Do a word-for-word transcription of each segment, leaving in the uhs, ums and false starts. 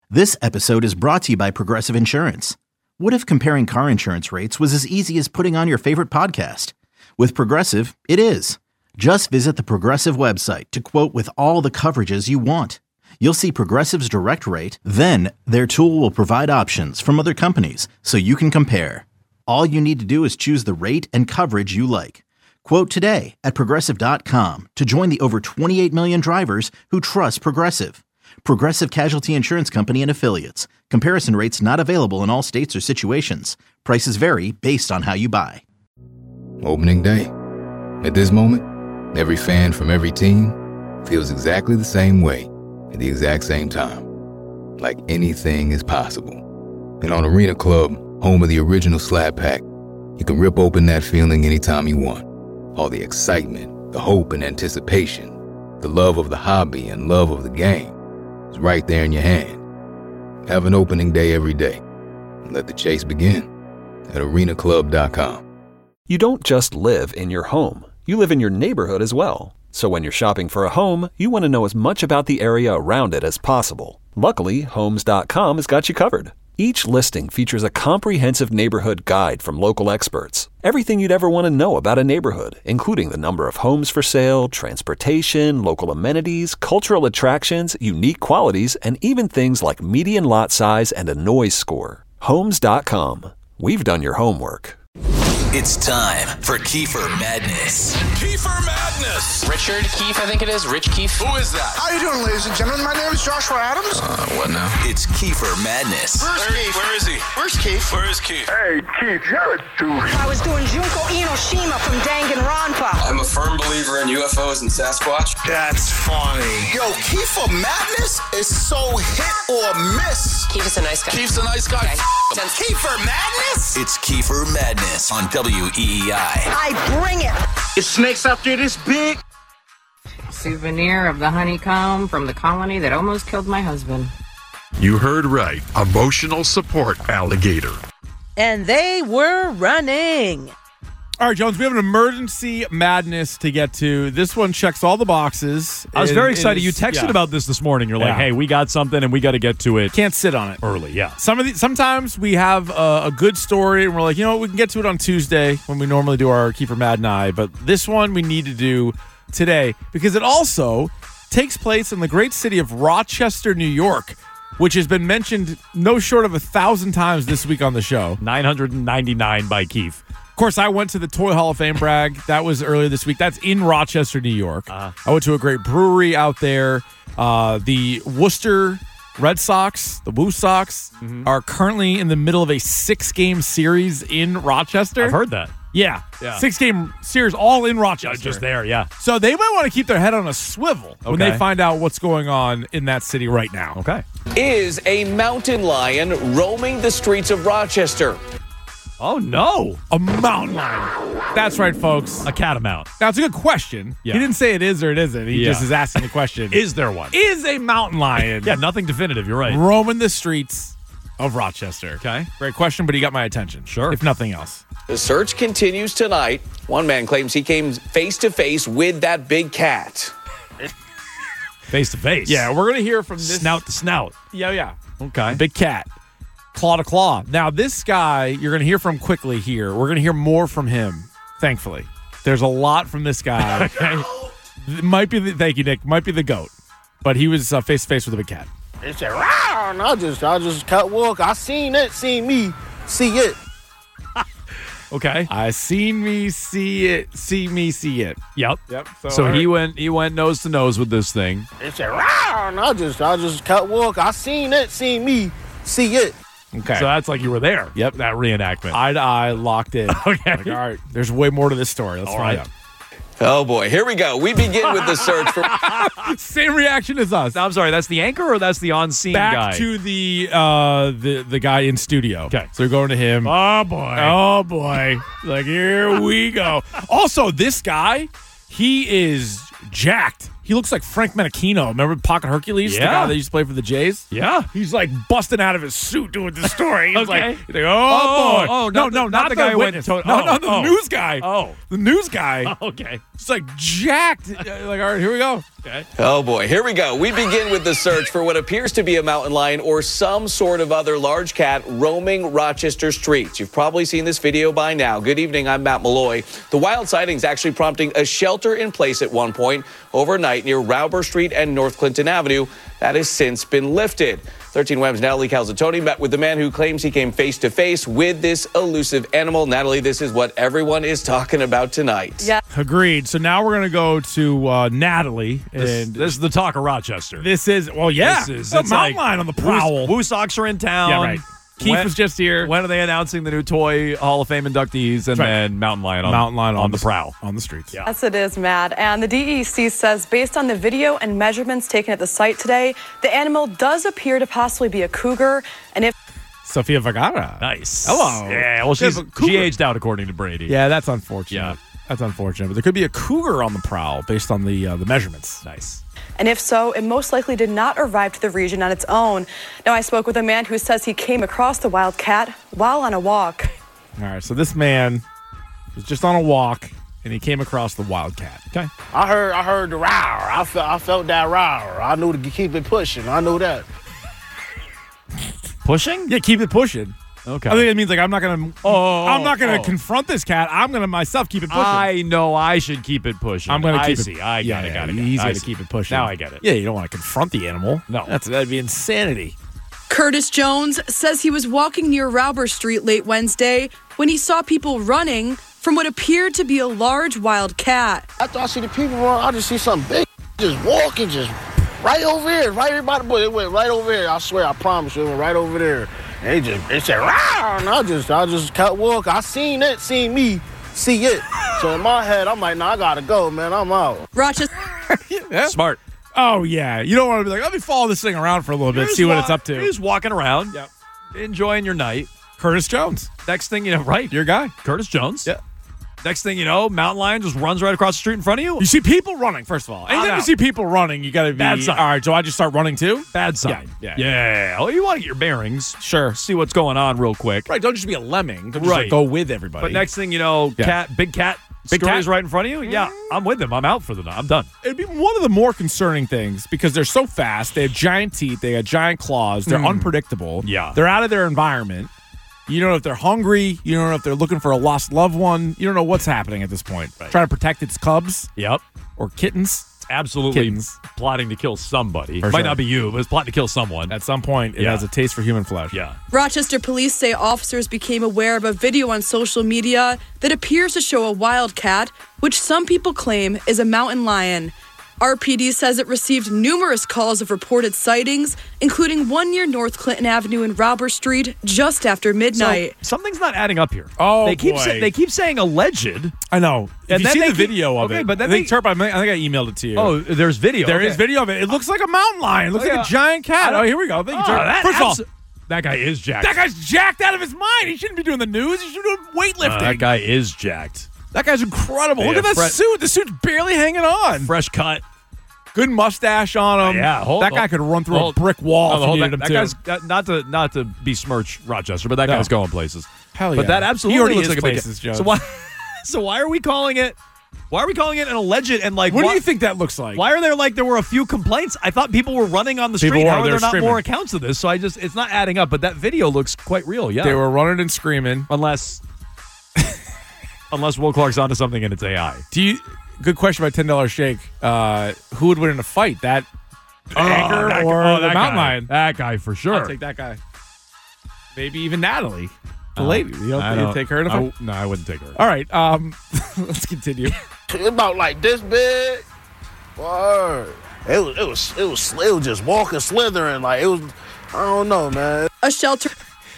This episode is brought to you by Progressive Insurance. What if comparing car insurance rates was as easy as putting on your favorite podcast? With Progressive, it is. Just visit the Progressive website to quote with all the coverages you want. You'll see Progressive's direct rate, then their tool will provide options from other companies so you can compare. All you need to do is choose the rate and coverage you like. Quote today at Progressive dot com to join the over twenty-eight million drivers who trust Progressive. Progressive Casualty Insurance Company and Affiliates. Comparison rates not available in all states or situations. Prices vary based on how you buy. Opening day. At this moment, every fan from every team feels exactly the same way at the exact same time. Like anything is possible. And on Arena Club, home of the original Slap Pack, you can rip open that feeling anytime you want. All the excitement, the hope and anticipation, the love of the hobby and love of the game. It's right there in your hand. Have an opening day every day. And let the chase begin at arena club dot com. You don't just live in your home. You live in your neighborhood as well. So when you're shopping for a home, you want to know as much about the area around it as possible. Luckily, homes dot com has got you covered. Each listing features a comprehensive neighborhood guide from local experts. Everything you'd ever want to know about a neighborhood, including the number of homes for sale, transportation, local amenities, cultural attractions, unique qualities, and even things like median lot size and a noise score. homes dot com. We've done your homework. It's time for Kiefer Madness. Kiefer Madness! Richard Keefe, I think it is. Rich Keefe. Who is that? How you doing, ladies and gentlemen? My name is Joshua Adams. Uh, what now? It's Kiefer Madness. Where's Where, Keith? where is he? Where's Keith? Where is Keith? Hey, Keith, you're a douche. I was doing Junko Inoshima from Danganronpa. I'm a firm believer in U F Os and Sasquatch. That's funny. Yo, Kiefer Madness is so hit or miss. Keefe is a nice guy. Keith's a nice guy. Okay. F- Kiefer Madness? It's Kiefer Madness on W E E I. I bring it. Is snakes out there this big? Souvenir of the honeycomb from the colony that almost killed my husband. You heard right. Emotional support alligator. And they were running. All right, Jones, we have an emergency madness to get to. This one checks all the boxes. I was It- very it excited. is- You texted yeah. about this this morning. You're like, Yeah. hey, we got something and we got to get to it. Can't sit on it early, yeah. Some of the, sometimes we have a, a good story and we're like, you know what, we can get to it on Tuesday when we normally do our Kiefer Mad Night. But this one we need to do today because it also takes place in the great city of Rochester, New York, which has been mentioned no short of a thousand times this week on the show. nine hundred ninety-nine by Keith. Of course, I went to the Toy Hall of Fame brag. That was earlier this week. That's in Rochester, New York. Uh, I went to a great brewery out there. Uh, the Worcester Red Sox, the Woo Sox, mm-hmm. are currently in the middle of a six-game series in Rochester. I've heard that. Yeah. yeah. Six-game series all in Rochester. Just there, yeah. So they might want to keep their head on a swivel okay. when they find out what's going on in that city right now. Okay. Is a mountain lion roaming the streets of Rochester? Oh, no. A mountain lion. That's right, folks. A catamount. Now, it's a good question. Yeah. He didn't say it is or it isn't. He yeah. just is asking the question. Is there one? Is a mountain lion. yeah, nothing definitive. You're right. Roaming the streets of Rochester. Okay. Great question, but he got my attention. Sure. If nothing else. The search continues tonight. One man claims he came face-to-face with that big cat. Face-to-face? Yeah, we're going to hear from this. Snout to snout. Yeah, yeah. Okay. Big cat. Claw to claw. Now, this guy, you're going to hear from quickly here. We're going to hear more from him, thankfully. There's a lot from this guy. Okay. It might be the, thank you, Nick. Might be the GOAT. But he was uh, face-to-face with a big cat. They said, "Rawr," and I just, I just cut walk. I seen it, seen me, see it. Okay. I seen me, see it, see me, see it. Yep. Yep. So, so he went he went nose to nose with this thing. They said, "Rawr," and I just, I just cut walk. I seen it, seen me, see it. Okay. So that's like you were there. Yep. That reenactment. Eye to eye, locked in. Okay. Like, all right. There's way more to this story. Let's all find right. out. Oh, boy. Here we go. We begin with the search for... Same reaction as us. I'm sorry. That's the anchor or that's the on-scene Back guy? Back to the, uh, the the guy in studio. Okay. So we're going to him. Oh, boy. Oh, boy. Like, here we go. Also, this guy, he is jacked. He looks like Frank Menachino. Remember Pocket Hercules, the Yeah. guy that used to play for the Jays? Yeah. He's like busting out of his suit doing the story. He's Okay. like, he's like, oh, Oh, boy. oh, no, not no, the- not, not the, the guy who went witness. to- no, oh, no, the oh. news guy. Oh. The news guy. Okay. It's like jacked. Like, all right, here we go. Okay. Oh boy, here we go. We begin with the search for what appears to be a mountain lion or some sort of other large cat roaming Rochester streets. You've probably seen this video by now. Good evening, I'm Matt Malloy. The wild sightings actually prompting a shelter in place at one point overnight near Rauber Street and North Clinton Avenue. That has since been lifted. thirteen Web's Natalie Calzatoni met with the man who claims he came face to face with this elusive animal. Natalie, this is what everyone is talking about tonight. Yeah. Agreed. So now we're going to go to uh, Natalie. This, and this is the talk of Rochester. this is, well, yeah. This is a it's mountain like lion on the prowl. Woo Sox are in town. Yeah, right. Keith When- was just here. When are they announcing the new Toy Hall of Fame inductees and right. then Mountain Lion on, Mountain lion on, on the prowl? On the streets. Yeah. Yes, it is, Matt. And the D E C says based on the video and measurements taken at the site today, the animal does appear to possibly be a cougar. And if Sofia Vergara. Nice. Hello. Yeah, well, she's, There's a cougar. she aged out according to Brady. Yeah, that's unfortunate. Yeah. That's unfortunate. But there could be a cougar on the prowl based on the uh, the measurements. Nice. And if so, it most likely did not arrive to the region on its own. Now, I spoke with a man who says he came across the wild cat while on a walk. All right, so this man was just on a walk, and he came across the wildcat. Okay. I heard I heard the roar. I felt I felt that roar. I knew to keep it pushing. I knew that. Pushing? Yeah, keep it pushing. Okay. I think it means like I'm not gonna. Oh, I'm not gonna oh. confront this cat. I'm gonna myself keep it pushing. I know I should keep it pushing. I'm gonna I keep see. it. I got yeah, it. yeah, Got it. He's I gonna see. keep it pushing. Now I get it. Yeah, you don't want to confront the animal. No. That's that'd be insanity. Curtis Jones says he was walking near Rauber Street late Wednesday when he saw people running from what appeared to be a large wild cat. After I see the people run, I just see something big just walking, just right over here, right by the bush. It went right over here. I swear, I promise you, it went right over there. And it just, it said, "Row!" And I just, I just kept walking. I seen it, seen me, see it. So in my head, I'm like, nah, I gotta go, man. I'm out. Rochester. Yeah. Smart. Oh yeah, you don't want to be like, let me follow this thing around for a little bit, You're see just what wa- it's up to. You're just walking around, Yep. enjoying your night. Curtis Jones, Next thing you know, right? your guy. Curtis Jones. Yeah. Next thing you know, mountain lion just runs right across the street in front of you. You see people running. First of all, anytime no. you see people running, you gotta be Bad sign. all right. So I just start running too. Bad sign. Yeah, Yeah. yeah. Well, you want to get your bearings. Sure. See what's going on real quick. Right. Don't just be a lemming. Don't just Right. like, go with everybody. But next thing you know, Yeah. cat, big cat, Big scurries cat? right in front of you. Yeah, I'm with them. I'm out for the night. I'm done. It'd be one of the more concerning things because they're so fast. They have giant teeth. They have giant claws. They're unpredictable. Yeah. They're out of their environment. You don't know if they're hungry. You don't know if they're looking for a lost loved one. You don't know what's happening at this point. Right. Trying to protect its cubs Yep. or kittens. Absolutely Kittens. plotting to kill somebody. For Might sure. not be you, but it's plotting to kill someone. At some point, it Yeah. has a taste for human flesh. Yeah. Rochester police say officers became aware of a video on social media that appears to show a wild cat, which some people claim is a mountain lion. R P D says it received numerous calls of reported sightings, including one near North Clinton Avenue and Rauber Street just after midnight. So, something's not adding up here. Oh, they keep boy. say, they keep saying alleged. I know. If And you then see they the keep- video of okay, it, but then I think they- Terp, I, I think I emailed it to you. Oh, there's video. There is Okay. video of it. It looks like a mountain lion. It looks Oh, like yeah. a giant cat. I Oh, don't- here we go. Thank you, Oh, Terp. that First of all, abso- that guy is jacked. that guy's jacked out of his mind. He shouldn't be doing the news. He should be doing weightlifting. Uh, that guy is jacked. That guy's incredible. Look Yeah, at that Fre- suit. The suit's barely hanging on. Fresh cut. Good mustache on him. Yeah, hold- that guy hold- could run through hold- a brick wall No, if you hold needed that, him that to. guy's that, not to not to besmirch Rochester, but that No. guy's going places. Hell But yeah. that He absolutely already looks is like a big places, Joe. So why? So why are we calling it? Why are we calling it an alleged and like? What why, do you think that looks like? Why are there like there were a few complaints? I thought people were running on the People street. were, How are they there were not screaming. more accounts of this? So I just it's not adding up. But that video looks quite real. Yeah, They were running and screaming. unless unless Will Clark's onto something and it's A I. Do you? Good question about ten dollar shake. Uh, who would win in a fight? That anchor that- or oh, the that mountain guy. lion? That guy for sure. I'll take that guy. Maybe even Natalie, the Uh, lady. You don't I think you'd don't- take her in a I fight? w- no, I wouldn't take her. All right. Um, let's continue. It about like this big. Word. It was, it was, it was, it was just walking, slithering. Like it was, I don't know, man. A shelter.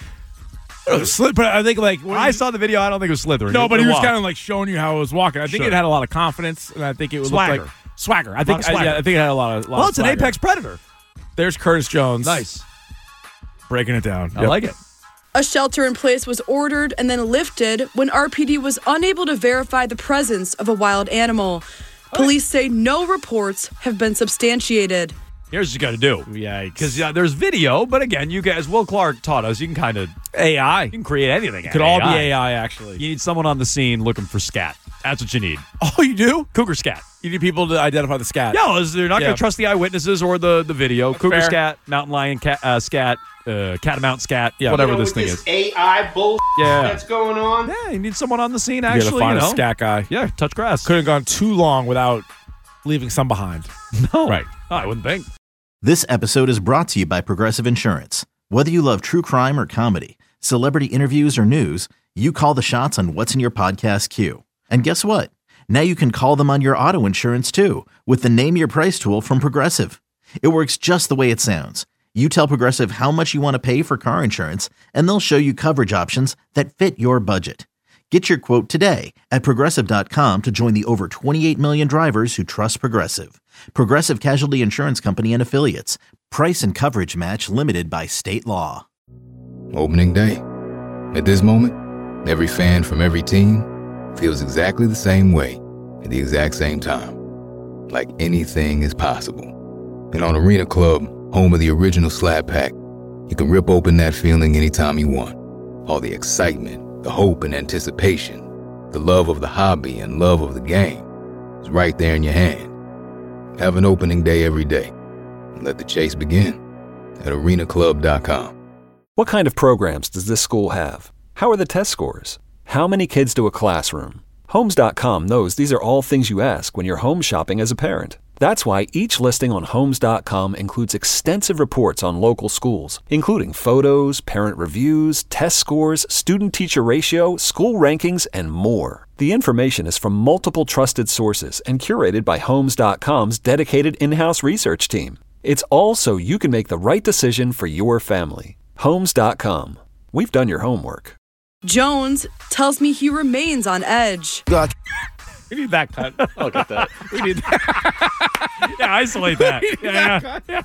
Sli- but I think like when I you- saw the video. I don't think it was slithering. No, It- but it he was walked. kind of like showing you how it was walking. I think Sure. it had a lot of confidence, and I think it would Swagger. look like swagger. I Lot think, of swagger. yeah, I think it had a lot of. Lot Well, of it's an swagger. apex predator. There's Curtis Jones. Nice. Breaking it down. I like it. A shelter in place was ordered and then lifted when R P D was unable to verify the presence of a wild animal. Police say no reports have been substantiated. Here's what you got to do. Yikes. Because yeah, there's video, but again, you guys, Will Clark taught us, you can kind of A I. You can create anything. It could all be A I, actually. You need someone on the scene looking for scat. That's what you need. Oh, you do? Cougar scat. You need people to identify the scat. No, they're not Yeah. going to trust the eyewitnesses or the, the video. That's Cougar fair. scat, mountain lion cat, uh, scat, uh, catamount scat, Yeah. whatever You know, this with thing this is. A I bullshit Yeah. that's going on. Yeah, you need someone on the scene, You actually. gotta find you know. a scat guy. Yeah, touch grass. Couldn't have gone too long without leaving some behind. No. Right. Oh, I wouldn't think. This episode is brought to you by Progressive Insurance. Whether you love true crime or comedy, celebrity interviews or news, you call the shots on what's in your podcast queue. And guess what? Now you can call them on your auto insurance too with the Name Your Price tool from Progressive. It works just the way it sounds. You tell Progressive how much you want to pay for car insurance, and they'll show you coverage options that fit your budget. Get your quote today at Progressive dot com to join the over twenty-eight million drivers who trust Progressive. Progressive Casualty Insurance Company and Affiliates. Price and coverage match limited by state law. Opening day. At this moment, every fan from every team feels exactly the same way at the exact same time. Like anything is possible. And on Arena Club, home of the original Slap Pack, you can rip open that feeling anytime you want. All the excitement, the hope and anticipation, the love of the hobby and love of the game is right there in your hand. Have an opening day every day and let the chase begin at arena club dot com. What kind of programs does this school have? How are the test scores? How many kids do a classroom? Homes dot com knows these are all things you ask when you're home shopping as a parent. That's why each listing on Homes dot com includes extensive reports on local schools, including photos, parent reviews, test scores, student-teacher ratio, school rankings, and more. The information is from multiple trusted sources and curated by Homes dot com's dedicated in-house research team. It's all so you can make the right decision for your family. Homes dot com. We've done your homework. Jones tells me he remains on edge. God. We need that cut. I'll get that. We need that. Yeah, isolate that. Yeah, yeah.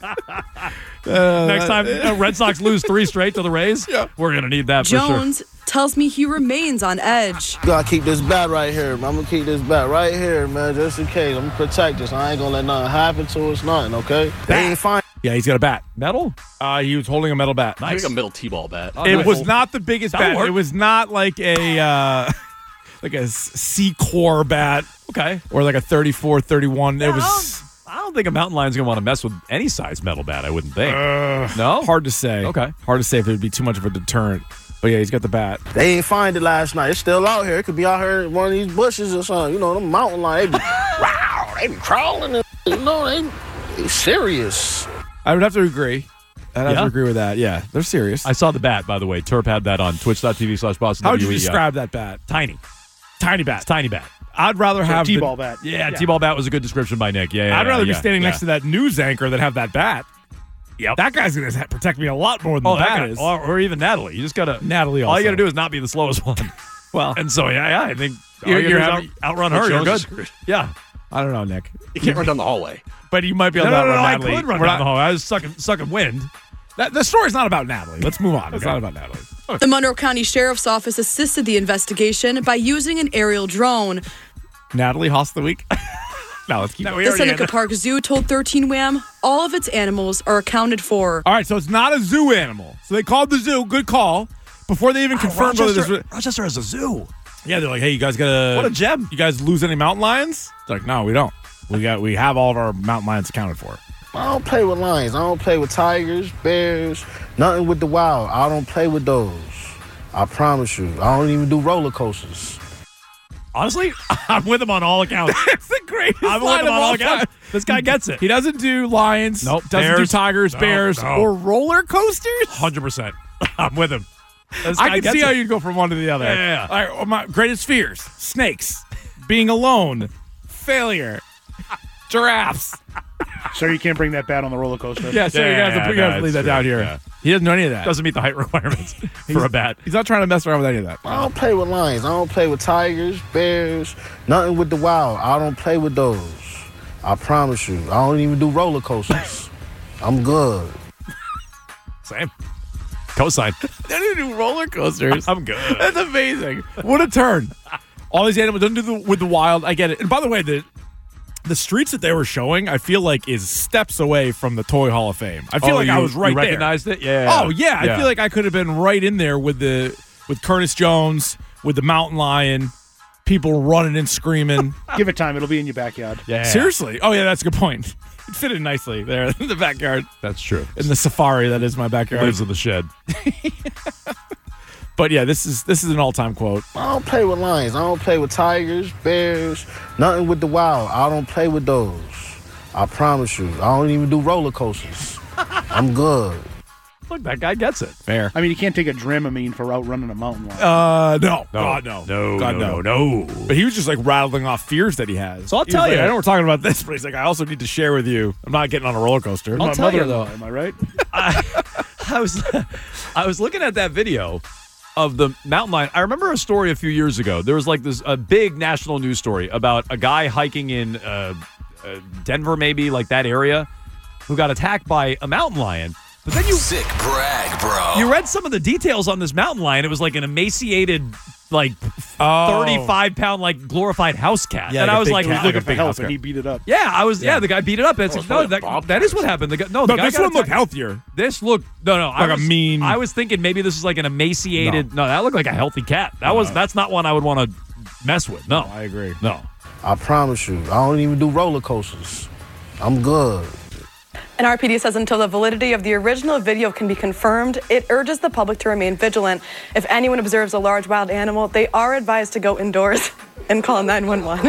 Uh, Next time uh, Red Sox lose three straight to the Rays, Yeah. we're going to need that for sure. Jones tells me he remains on edge. Gotta keep this bat right here. I'm gonna keep this bat right here, man, just in case. I'm gonna protect this. I ain't gonna let nothing happen to us, nothing, okay? They ain't fine. Yeah, he's got a bat. Metal? Uh, he was holding a metal bat. I think a middle T-ball bat. Oh, It nice. was not the biggest That'll bat. work. It was not like a uh, like a C-core bat Okay. or like a thirty-four, thirty-one. It was I don't think a mountain lion's going to want to mess with any size metal bat, I wouldn't think. uh, No? hard to say. Okay. Hard to say if it would be too much of a deterrent. But yeah, he's got the bat. They ain't find it last night. It's still out here. It could be out here in one of these bushes or something. You know, them mountain lions, they be, wow, they be crawling. And, you know, they, they serious. I would have to agree. I'd have Yeah? to agree with that. Yeah, they're serious. I saw the bat, by the way. Turp had that on twitch.tv slash Boston How would you W E. describe that bat? Tiny. Tiny bat. It's tiny bat. I'd rather have the- T-ball bat. Yeah, T-ball bat was a good description by Nick. Yeah, yeah I'd rather yeah, be standing yeah. next to that news anchor than have that bat. Yep. That guy's going to protect me a lot more than Oh, the that bat guy, is. or, or even Natalie. You just gotta Natalie All you also. gotta do is not be the slowest one. Well, and so yeah, yeah, I think all You're- you you're gotta do is having- out, outrun her. You're Jones good. is screwed. Yeah. I don't know, Nick. You can't run down the hallway. But you might be able No, to no, no, no, outrun I Natalie. could run We're down not- the hall. I was sucking, sucking wind. That, the story's not about Natalie. Let's move on. It's Okay. not about Natalie. The Monroe County Sheriff's Office assisted the investigation by using an aerial drone. Natalie Hoss of the week. No, let's keep No, going. we The already had Seneca that. Park Zoo told thirteen Wham all of its animals are accounted for. All right, so it's not a zoo animal. So they called the zoo. Good call. Before they even confirmed whether this was. Rochester has a zoo. Yeah, they're like, hey, you guys gotta. What a gem. You guys lose any mountain lions? It's like, no, we don't. We got. We have all of our mountain lions accounted for. I don't play with lions. I don't play with tigers, bears, nothing with the wild. I don't play with those. I promise you. I don't even do roller coasters. Honestly, I'm with him on all accounts. It's the greatest I'm with line him of on all all accounts. time. This guy gets it. He doesn't do lions. Nope. Doesn't Bears. do tigers, No, bears, no. or roller coasters. one hundred percent. I'm with him. This I guy can gets see how it. you'd go from one to the other. Yeah, yeah, yeah. All right, well, my greatest fears: snakes, being alone, failure, giraffes. So you can't bring that bat on the roller coaster. Yeah, so you Yeah, guys have to, you no, guys have to leave it's that down true. here. Yeah. He doesn't know any of that. Doesn't meet the height requirements for a bat. He's not trying to mess around with any of that. I don't play with lions. I don't play with tigers, bears, nothing with the wild. I don't play with those. I promise you. I don't even do roller coasters. I'm good. Same. Cosign. They don't do roller coasters. I'm good. That's amazing. What a turn. All these animals don't do the, with the wild. I get it. And by the way, the The streets that they were showing, I feel like, is steps away from the Toy Hall of Fame. I feel Oh, like you- I was right you there. recognized it? Yeah. Oh yeah, Yeah. I feel like I could have been right in there with the with Curtis Jones, with the mountain lion, people running and screaming. Give it time; it'll be in your backyard. Yeah. Seriously? Oh yeah, that's a good point. It fit in nicely there in the backyard. That's true. In the safari that is my backyard. Lives in the shed. But yeah, this is this is an all time quote. I don't play with lions. I don't play with tigers, bears, nothing with the wild. I don't play with those. I promise you. I don't even do roller coasters. I'm good. Look, that guy gets it. Fair. I mean, you can't take a Dramamine for outrunning a mountain lion. Uh, no. No. God, no. No, God, no, no, no. But he was just like rattling off fears that he has. So I'll He tell was like, you. I know we're talking about this, but he's like, I also need to share with you. I'm not getting on a roller coaster. I'll My tell you, mother-in-law, though. am I right? I, I was I was looking at that video of the mountain lion. I remember a story a few years ago. There was like this a big national news story about a guy hiking in uh, uh, Denver, maybe like that area, who got attacked by a mountain lion. But then you Sick brag, bro. you read some of the details on this mountain lion. It was like an emaciated, like Oh. thirty-five pound, like glorified house cat. Yeah, and like I a was big like, cat. He's how- looking a for big help, house and cat. he beat it up. yeah, I was. Yeah, Yeah. the guy beat it up. It's Oh, like, it's no, probably that, Bobcat that is what or happened. The guy, no, the No, guy this got one looked attacked. healthier. This looked no, no. I Like a was, mean- I was thinking maybe this is like an emaciated. No, that looked like a healthy cat. That was. That's not one I would want to mess with. No, I agree. no. I promise you. I don't even do roller coasters. I'm good. And R P D says until the validity of the original video can be confirmed, it urges the public to remain vigilant. If anyone observes a large wild animal, they are advised to go indoors and call nine one one.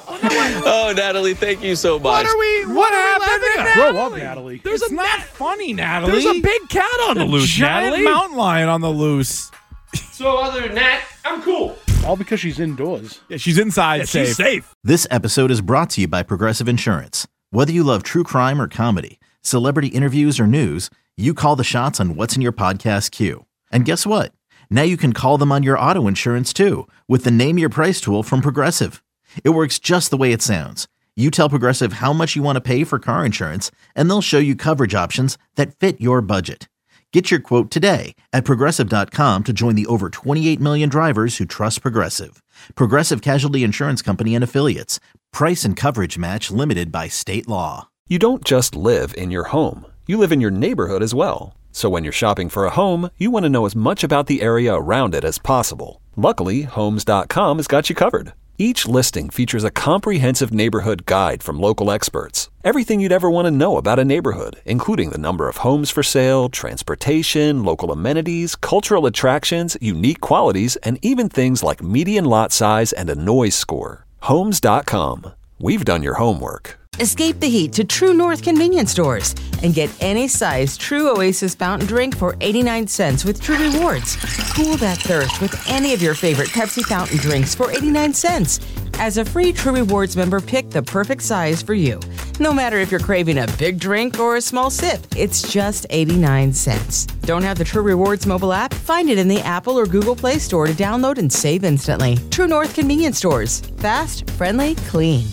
Oh, Natalie, thank you so much. What are we? What, happened? Grow up, Natalie. There's it's a not funny, Natalie. There's a big cat on the loose, giant Natalie. mountain lion on the loose. So other than that, I'm cool. All because she's indoors. Yeah, she's inside. Yeah, safe. she's safe. This episode is brought to you by Progressive Insurance. Whether you love true crime or comedy, celebrity interviews or news, you call the shots on what's in your podcast queue. And guess what? Now you can call them on your auto insurance too with the Name Your Price tool from Progressive. It works just the way it sounds. You tell Progressive how much you want to pay for car insurance, and they'll show you coverage options that fit your budget. Get your quote today at Progressive dot com to join the over twenty-eight million drivers who trust Progressive. Progressive Casualty Insurance Company and Affiliates. Price and coverage match limited by state law. You don't just live in your home. You live in your neighborhood as well. So when you're shopping for a home, you want to know as much about the area around it as possible. Luckily, Homes dot com has got you covered. Each listing features a comprehensive neighborhood guide from local experts. Everything you'd ever want to know about a neighborhood, including the number of homes for sale, transportation, local amenities, cultural attractions, unique qualities, and even things like median lot size and a noise score. Homes dot com. We've done your homework. Escape the heat to True North convenience stores and get any size True Oasis fountain drink for eighty-nine cents with True Rewards. Cool that thirst with any of your favorite Pepsi fountain drinks for eighty-nine cents. As a free True Rewards member, pick the perfect size for you. No matter if you're craving a big drink or a small sip, it's just eighty-nine cents. Don't have the True Rewards mobile app? Find it in the Apple or Google Play Store to download and save instantly. True North convenience stores. Fast, friendly, clean.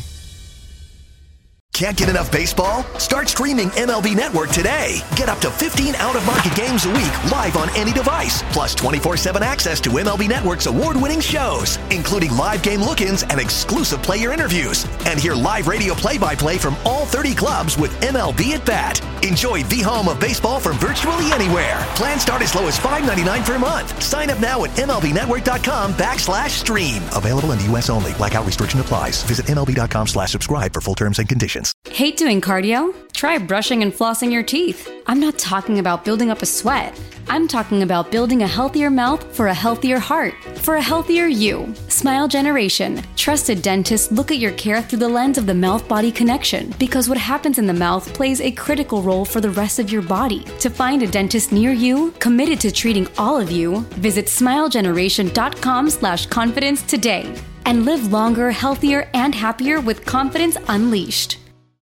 Can't get enough baseball? Start streaming M L B Network today. Get up to fifteen out-of-market games a week live on any device, plus twenty-four seven access to M L B Network's award-winning shows, including live game look-ins and exclusive player interviews. And hear live radio play-by-play from all thirty clubs with M L B at Bat. Enjoy the home of baseball from virtually anywhere. Plans start as low as five ninety-nine per month. Sign up now at MLBnetwork.com backslash stream. Available in the U S only. Blackout restriction applies. Visit MLB.com slash subscribe for full terms and conditions. Hate doing cardio? Try brushing and flossing your teeth. I'm not talking about building up a sweat. I'm talking about building a healthier mouth for a healthier heart, for a healthier you. Smile Generation. Trusted dentists look at your care through the lens of the mouth-body connection, because what happens in the mouth plays a critical role for the rest of your body. To find a dentist near you, committed to treating all of you, visit smilegeneration.com slash confidence today. And live longer, healthier, and happier with confidence unleashed.